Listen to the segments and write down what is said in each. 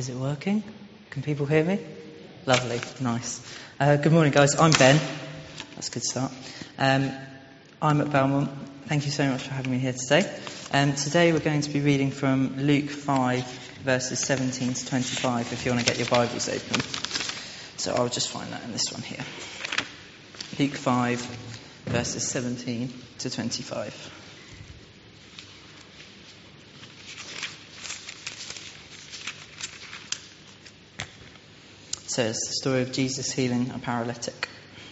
Is it working? Can people hear me? Lovely, nice. Good morning, guys. I'm Ben. That's a good start. I'm at Belmont. Thank you so much for having me here today. Today we're going to be reading from Luke 5, verses 17 to 25, if you want to get your Bibles open. So I'll just find that in this one here. Luke 5, verses 17 to 25. So it's the story of Jesus healing a paralytic.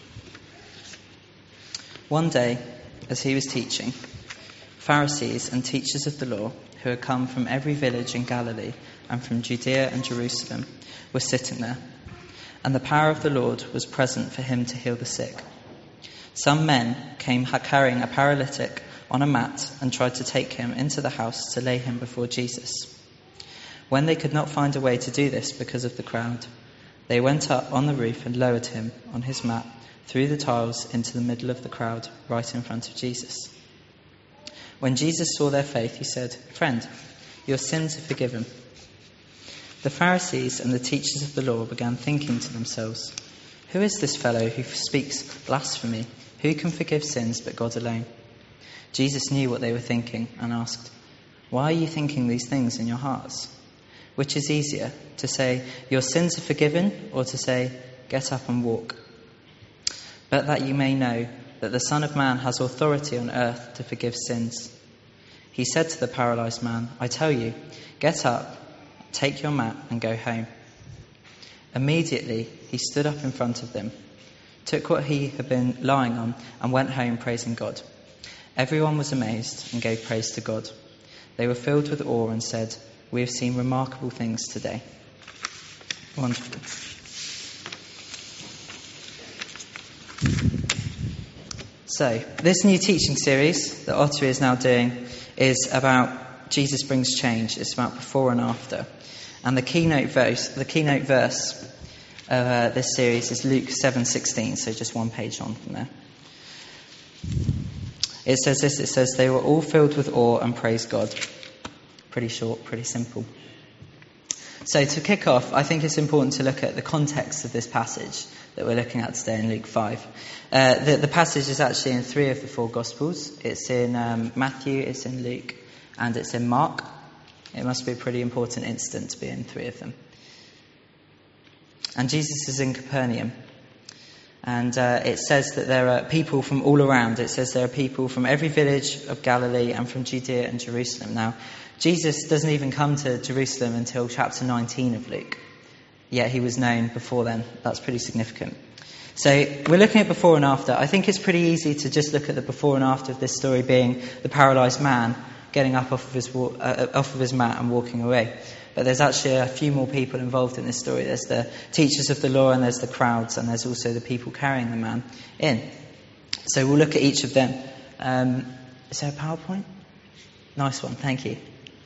One day, as he was teaching, Pharisees and teachers of the law, who had come from every village in Galilee and from Judea and Jerusalem, were sitting there, and the power of the Lord was present for him to heal the sick. Some men came carrying a paralytic on a mat and tried to take him into the house to lay him before Jesus. When they could not find a way to do this because of the crowd, they went up on the roof and lowered him on his mat through the tiles into the middle of the crowd, right in front of Jesus. When Jesus saw their faith, he said, "Friend, your sins are forgiven." The Pharisees and the teachers of the law began thinking to themselves, "Who is this fellow who speaks blasphemy? Who can forgive sins but God alone?" Jesus knew what they were thinking and asked, "Why are you thinking these things in your hearts? Which is easier, to say, 'Your sins are forgiven,' or to say, 'Get up and walk'? But that you may know that the Son of Man has authority on earth to forgive sins." He said to the paralyzed man, "I tell you, get up, take your mat and go home." Immediately he stood up in front of them, took what he had been lying on, and went home praising God. Everyone was amazed and gave praise to God. They were filled with awe and said, "We have seen remarkable things today." Wonderful. So, this new teaching series that Ottery is now doing is about Jesus brings change. It's about before and after. And the keynote verse of this series is Luke 7:16, so just one page on from there. It says this, it says, "They were all filled with awe and praised God." Pretty short, pretty simple. So to kick off, I think it's important to look at the context of this passage that we're looking at today in Luke 5. The passage is actually in 3 of the 4 Gospels. It's in Matthew, it's in Luke, and it's in Mark. It must be a pretty important incident to be in 3 of them. And Jesus is in Capernaum. And it says that there are people from all around. It says there are people from every village of Galilee and from Judea and Jerusalem. Now, Jesus doesn't even come to Jerusalem until chapter 19 of Luke. Yet he was known before then. That's pretty significant. So we're looking at before and after. I think it's pretty easy to just look at the before and after of this story being the paralysed man getting up off of his mat and walking away. But there's actually a few more people involved in this story. There's the teachers of the law and there's the crowds and there's also the people carrying the man in. So we'll look at each of them. Is there a PowerPoint? Nice one, thank you.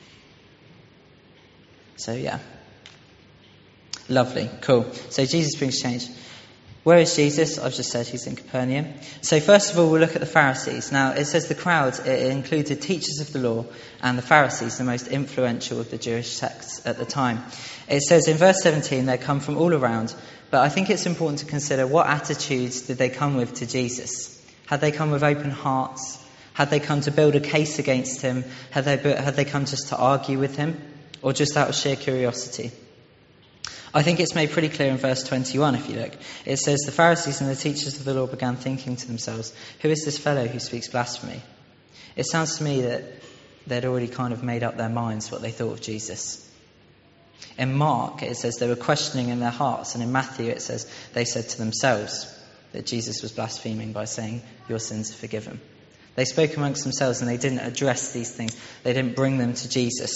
So yeah. Lovely, cool. So Jesus brings change. Where is Jesus? I've just said he's in Capernaum. So first of all, we'll look at the Pharisees. Now, it says the crowd, it included teachers of the law and the Pharisees, the most influential of the Jewish sects at the time. It says in verse 17, they come from all around. But I think it's important to consider what attitudes did they come with to Jesus. Had they come with open hearts? Had they come to build a case against him? Had they come just to argue with him? Or just out of sheer curiosity? I think it's made pretty clear in verse 21, if you look. It says, the Pharisees and the teachers of the law began thinking to themselves, "Who is this fellow who speaks blasphemy?" It sounds to me that they'd already kind of made up their minds what they thought of Jesus. In Mark, it says they were questioning in their hearts. And in Matthew, it says they said to themselves that Jesus was blaspheming by saying, "Your sins are forgiven." They spoke amongst themselves and they didn't address these things. They didn't bring them to Jesus.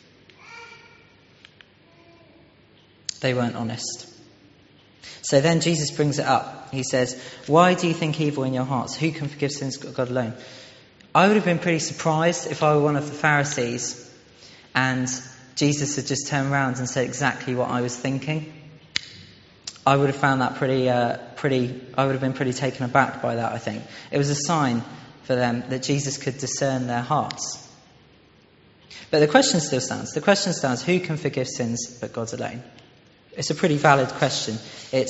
They weren't honest. So then Jesus brings it up. He says, "Why do you think evil in your hearts? Who can forgive sins but God alone?" I would have been pretty surprised if I were one of the Pharisees and Jesus had just turned around and said exactly what I was thinking. I would have found that I would have been pretty taken aback by that, I think. It was a sign for them that Jesus could discern their hearts. But the question still stands. The question stands, who can forgive sins but God alone? It's a pretty valid question.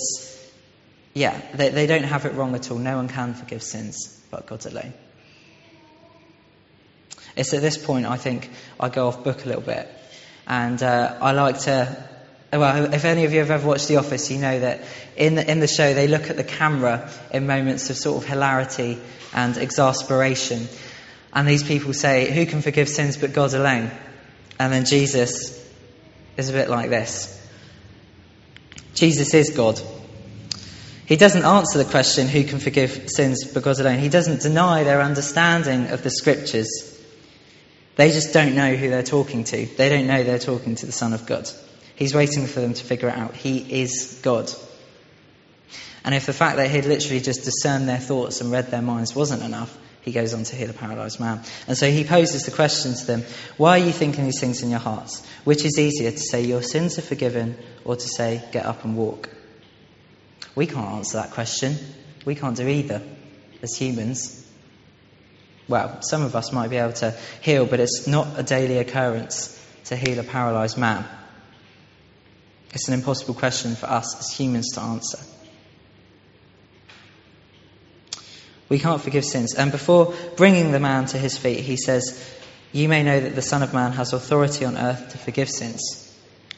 They don't have it wrong at all. No one can forgive sins but God alone. It's at this point, I think, I go off book a little bit. And I like to... Well, if any of you have ever watched The Office, you know that in the show they look at the camera in moments of sort of hilarity and exasperation. And these people say, who can forgive sins but God alone? And then Jesus is a bit like this. Jesus is God. He doesn't answer the question, who can forgive sins but God alone? He doesn't deny their understanding of the scriptures. They just don't know who they're talking to. They don't know they're talking to the Son of God. He's waiting for them to figure it out. He is God. And if the fact that he'd literally just discerned their thoughts and read their minds wasn't enough, he goes on to heal a paralysed man. And so he poses the question to them, why are you thinking these things in your hearts? Which is easier, to say your sins are forgiven, or to say get up and walk? We can't answer that question. We can't do either as humans. Well, some of us might be able to heal, but it's not a daily occurrence to heal a paralysed man. It's an impossible question for us as humans to answer. We can't forgive sins. And before bringing the man to his feet, he says, you may know that the Son of Man has authority on earth to forgive sins.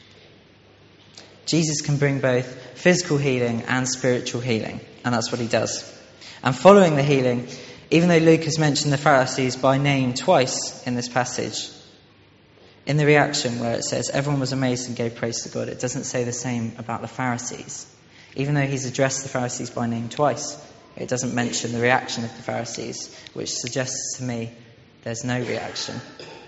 Jesus can bring both physical healing and spiritual healing, and that's what he does. And following the healing, even though Luke has mentioned the Pharisees by name twice in this passage, in the reaction where it says everyone was amazed and gave praise to God, it doesn't say the same about the Pharisees. Even though he's addressed the Pharisees by name twice, it doesn't mention the reaction of the Pharisees, which suggests to me there's no reaction.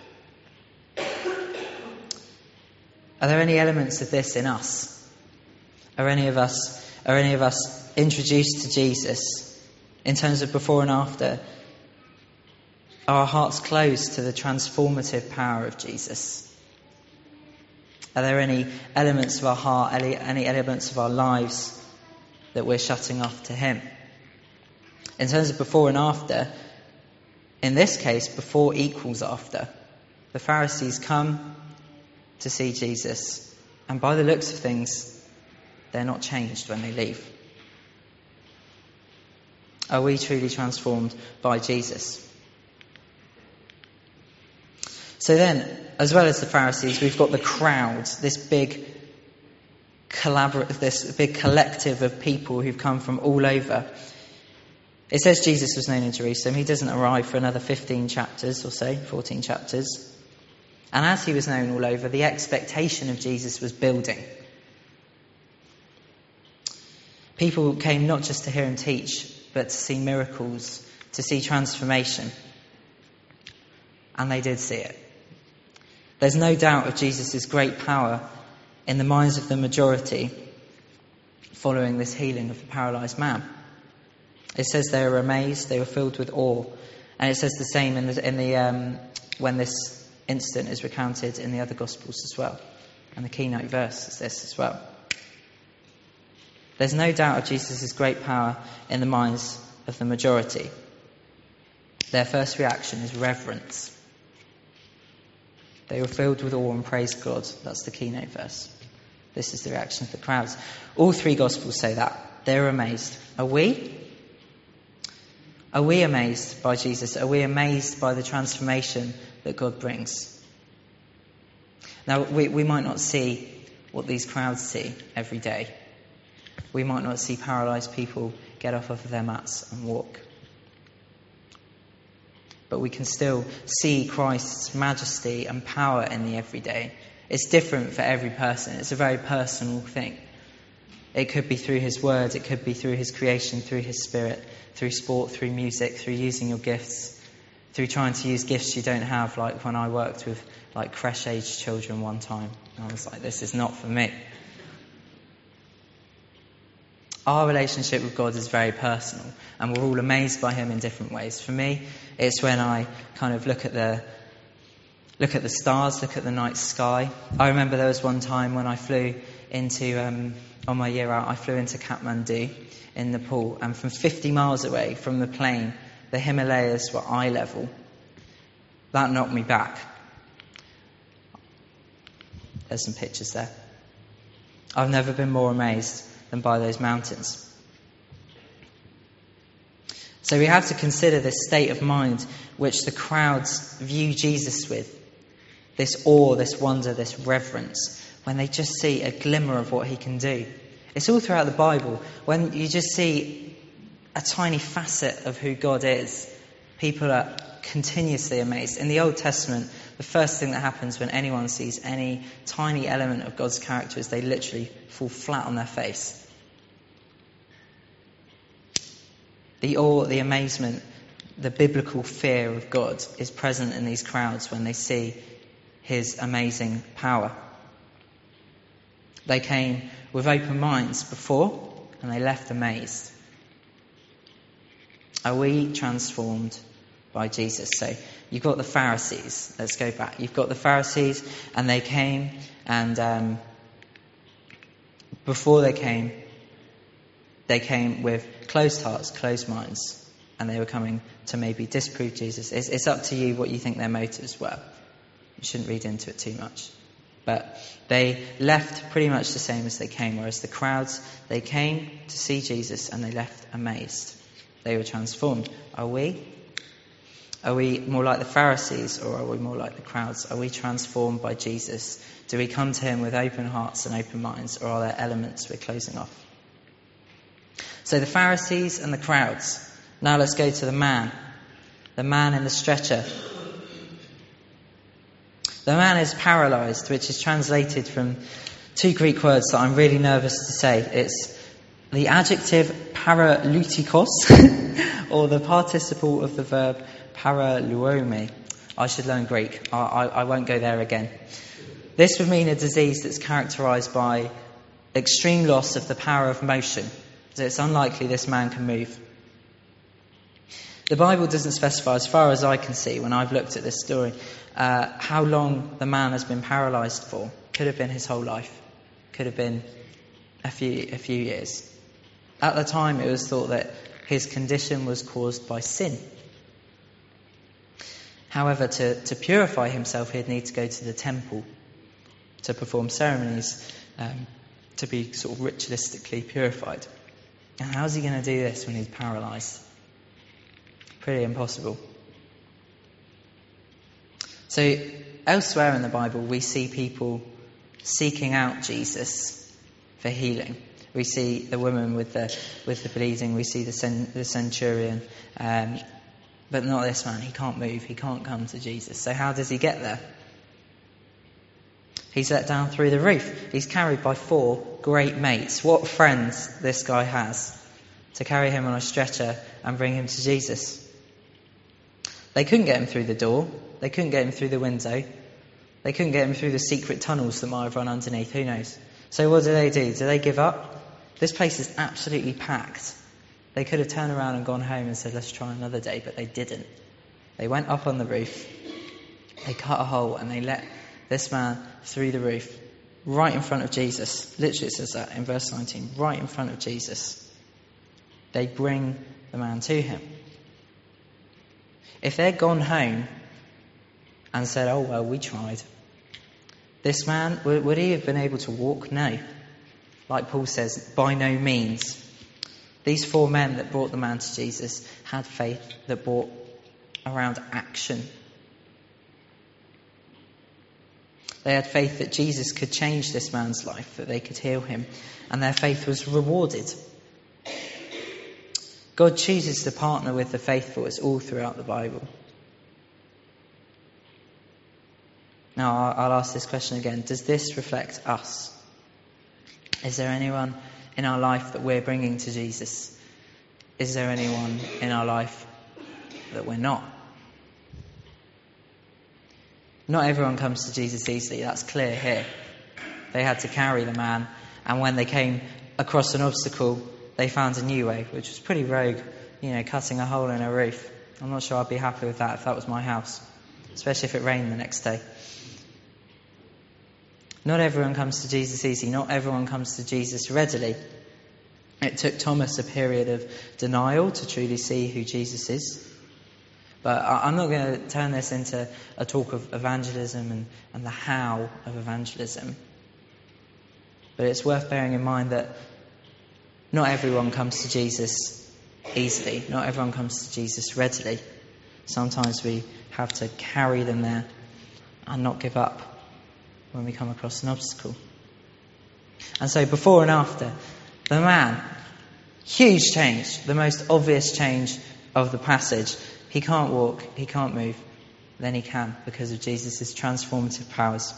Are there any elements of this in us? Are any of us introduced to Jesus in terms of before and after? Are our hearts closed to the transformative power of Jesus? Are there any elements of our heart, any elements of our lives that we're shutting off to him? In terms of before and after, in this case, before equals after. The Pharisees come to see Jesus, and by the looks of things, they're not changed when they leave. Are we truly transformed by Jesus? So then, as well as the Pharisees, we've got the crowd, this big collective of people who've come from all over. It says Jesus was known in Jerusalem. He doesn't arrive for another 15 chapters or so, 14 chapters. And as he was known all over, the expectation of Jesus was building. People came not just to hear him teach, but to see miracles, to see transformation. And they did see it. There's no doubt of Jesus' great power in the minds of the majority following this healing of the paralysed man. It says they were amazed, they were filled with awe. And it says the same when this incident is recounted in the other Gospels as well. And the keynote verse is this as well. There's no doubt of Jesus' great power in the minds of the majority. Their first reaction is reverence. They were filled with awe and praised God. That's the keynote verse. This is the reaction of the crowds. All three Gospels say that. They're amazed. Are we? Are we amazed by Jesus? Are we amazed by the transformation that God brings? Now, we might not see what these crowds see every day. We might not see paralysed people get off of their mats and walk. But we can still see Christ's majesty and power in the everyday. It's different for every person. It's a very personal thing. It could be through his word, it could be through his creation, through his spirit, through sport, through music, through using your gifts, through trying to use gifts you don't have, like when I worked with creche-aged children one time. I was like, this is not for me. Our relationship with God is very personal, and we're all amazed by him in different ways. For me, it's when I kind of look at the stars, look at the night sky. I remember there was one time when I flew into, on my year out, I flew into Kathmandu in Nepal, and from 50 miles away from the plane, the Himalayas were eye level. That knocked me back. There's some pictures there. I've never been more amazed than by those mountains. So we have to consider this state of mind which the crowds view Jesus with. This awe, this wonder, this reverence, when they just see a glimmer of what he can do. It's all throughout the Bible. When you just see a tiny facet of who God is, people are continuously amazed. In the Old Testament, the first thing that happens when anyone sees any tiny element of God's character is they literally fall flat on their face. The awe, the amazement, the biblical fear of God is present in these crowds when they see his amazing power. They came with open minds before, and they left amazed. Are we transformed by Jesus? So you've got the Pharisees. Let's go back. You've got the Pharisees, and they came, and before they came with closed hearts, closed minds, and they were coming to maybe disprove Jesus. It's up to you what you think their motives were. You shouldn't read into it too much. But they left pretty much the same as they came, whereas the crowds, they came to see Jesus and they left amazed. They were transformed. Are we? Are we more like the Pharisees, or are we more like the crowds? Are we transformed by Jesus? Do we come to him with open hearts and open minds, or are there elements we're closing off? So the Pharisees and the crowds. Now let's go to the man in the stretcher. The man is paralysed, which is translated from two Greek words that I'm really nervous to say. It's the adjective paralutikos, or the participle of the verb paraluome. I should learn Greek. I won't go there again. This would mean a disease that's characterised by extreme loss of the power of motion. So it's unlikely this man can move. The Bible doesn't specify, as far as I can see when I've looked at this story, how long the man has been paralysed for. Could have been his whole life. Could have been a few years. At the time, it was thought that his condition was caused by sin. However, to purify himself, he'd need to go to the temple to perform ceremonies to be sort of ritualistically purified. And how's he going to do this when he's paralysed? Pretty impossible. So elsewhere in the Bible, we see people seeking out Jesus for healing. We see the woman with the bleeding. We see the centurion, but not this man. He can't move. He can't come to Jesus. So how does he get there? He's let down through the roof. He's carried by 4 great mates. What friends this guy has to carry him on a stretcher and bring him to Jesus. They couldn't get him through the door. They couldn't get him through the window. They couldn't get him through the secret tunnels that might have run underneath. Who knows? So what do? Do they give up? This place is absolutely packed. They could have turned around and gone home and said, let's try another day, but they didn't. They went up on the roof. They cut a hole and they let this man through the roof, right in front of Jesus. Literally it says that in verse 19, right in front of Jesus. They bring the man to him. If they'd gone home and said, oh, well, we tried, this man, would he have been able to walk? No. Like Paul says, by no means. These 4 men that brought the man to Jesus had faith that brought around action. They had faith that Jesus could change this man's life, that they could heal him, and their faith was rewarded. God chooses to partner with the faithful. It's all throughout the Bible. Now, I'll ask this question again. Does this reflect us? Is there anyone in our life that we're bringing to Jesus? Is there anyone in our life that we're not? Not everyone comes to Jesus easily. That's clear here. They had to carry the man, and when they came across an obstacle, they found a new way, which was pretty rogue, cutting a hole in a roof. I'm not sure I'd be happy with that if that was my house, especially if it rained the next day. Not everyone comes to Jesus easy. Not everyone comes to Jesus readily. It took Thomas a period of denial to truly see who Jesus is. But I'm not going to turn this into a talk of evangelism and the how of evangelism. But it's worth bearing in mind that not everyone comes to Jesus easily. Not everyone comes to Jesus readily. Sometimes we have to carry them there and not give up when we come across an obstacle. And so before and after, the man, huge change, the most obvious change of the passage. He can't walk, he can't move, then he can because of Jesus' transformative powers.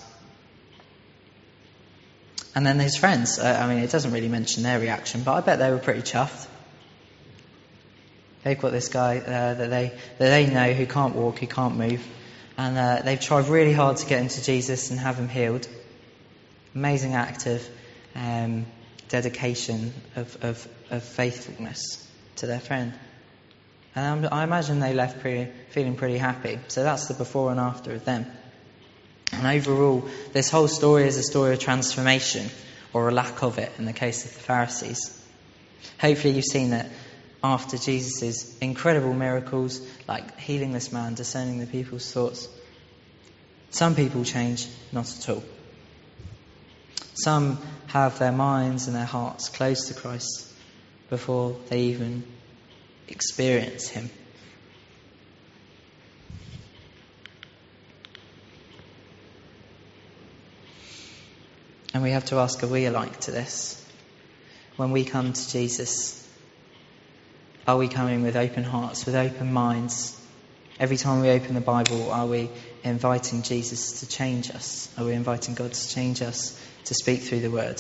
And then his friends, it doesn't really mention their reaction, but I bet they were pretty chuffed. They've got this guy that they know who can't walk, who can't move, and they've tried really hard to get him to Jesus and have him healed. Amazing act of dedication, of faithfulness to their friend. And I imagine they left feeling pretty happy. So that's the before and after of them. And overall, this whole story is a story of transformation, or a lack of it in the case of the Pharisees. Hopefully you've seen that after Jesus' incredible miracles, like healing this man, discerning the people's thoughts, some people change, not at all. Some have their minds and their hearts closed to Christ before they even experience him. And we have to ask, are we alike to this? When we come to Jesus, are we coming with open hearts, with open minds? Every time we open the Bible, are we inviting Jesus to change us? Are we inviting God to change us, to speak through the word?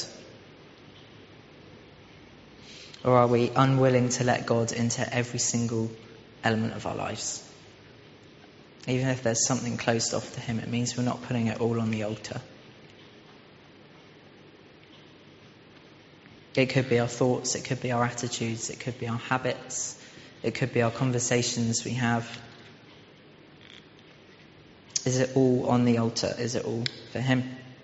Or are we unwilling to let God into every single element of our lives? Even if there's something closed off to him, it means we're not putting it all on the altar. It could be our thoughts, it could be our attitudes, it could be our habits, it could be our conversations we have. Is it all on the altar? Is it all for him?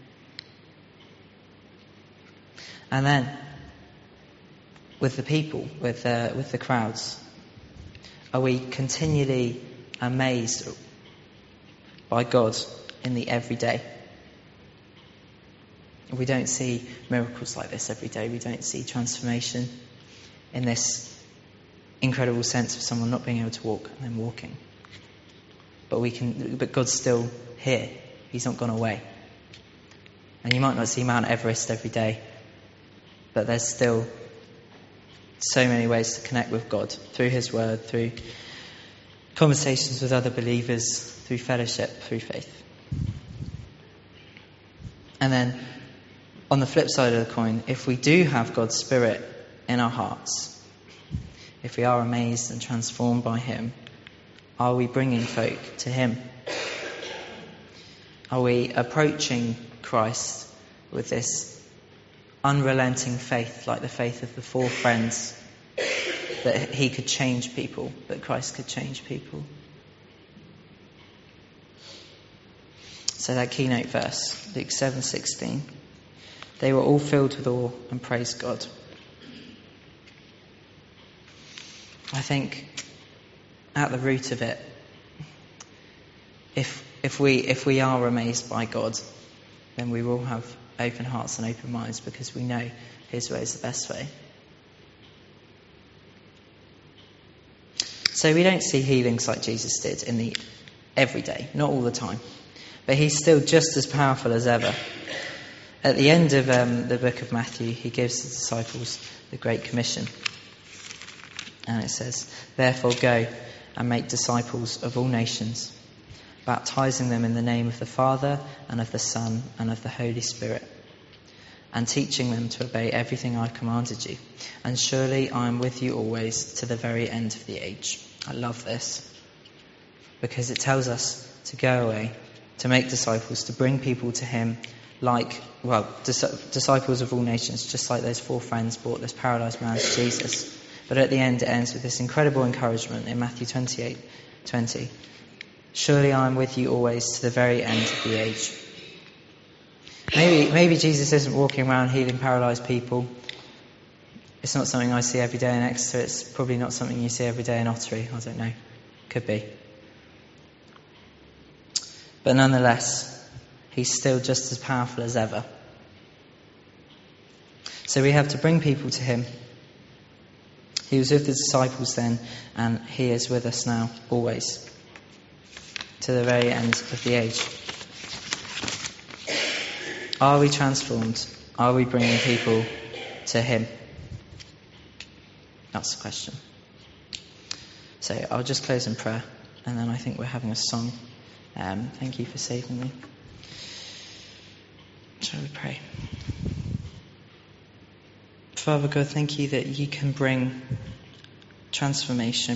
And then, with the people, with the crowds, are we continually amazed by God in the everyday? We don't see miracles like this every day. We don't see transformation in this incredible sense of someone not being able to walk and then walking. But God's still here. He's not gone away. And you might not see Mount Everest every day, but there's still so many ways to connect with God through his word, through conversations with other believers, through fellowship, through faith. And then on the flip side of the coin, if we do have God's Spirit in our hearts, if we are amazed and transformed by him, are we bringing folk to him? Are we approaching Christ with this unrelenting faith, like the faith of the four friends, that he could change people, that Christ could change people? So that keynote verse, Luke 7:16. They were all filled with awe and praised God. I think at the root of it, if we are amazed by God, then we will have open hearts and open minds because we know his way is the best way. So we don't see healings like Jesus did in the everyday, not all the time, but he's still just as powerful as ever. At the end of the book of Matthew, he gives the disciples the Great Commission. And it says, "Therefore go and make disciples of all nations, baptizing them in the name of the Father and of the Son and of the Holy Spirit, and teaching them to obey everything I commanded you. And surely I am with you always to the very end of the age." I love this, because it tells us to go away, to make disciples, to bring people to him, disciples of all nations, just like those four friends brought this paralysed man to Jesus. But at the end, it ends with this incredible encouragement in Matthew 28:20. "Surely I am with you always to the very end of the age." Maybe Jesus isn't walking around healing paralysed people. It's not something I see every day in Exeter. It's probably not something you see every day in Ottery. I don't know. Could be. But nonetheless, he's still just as powerful as ever. So we have to bring people to him. He was with the disciples then, and he is with us now, always, to the very end of the age. Are we transformed? Are we bringing people to him? That's the question. So I'll just close in prayer, and then I think we're having a song. Thank you for saving me. Shall we pray? Father God, thank you that you can bring transformation.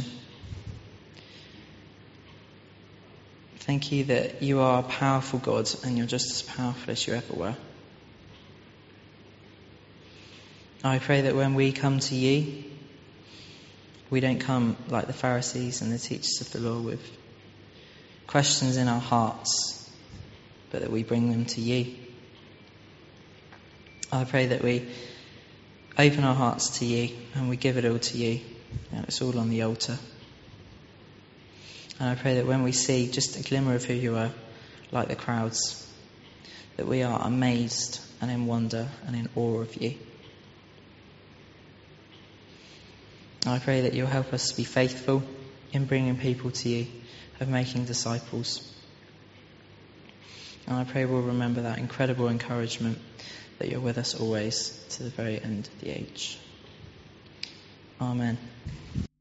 Thank you that you are a powerful God and you're just as powerful as you ever were. I pray that when we come to you, we don't come like the Pharisees and the teachers of the law with questions in our hearts, but that we bring them to you. I pray that we open our hearts to you and we give it all to you. It's all on the altar. And I pray that when we see just a glimmer of who you are, like the crowds, that we are amazed and in wonder and in awe of you. I pray that you'll help us to be faithful in bringing people to you, of making disciples. And I pray we'll remember that incredible encouragement that you're with us always to the very end of the age. Amen.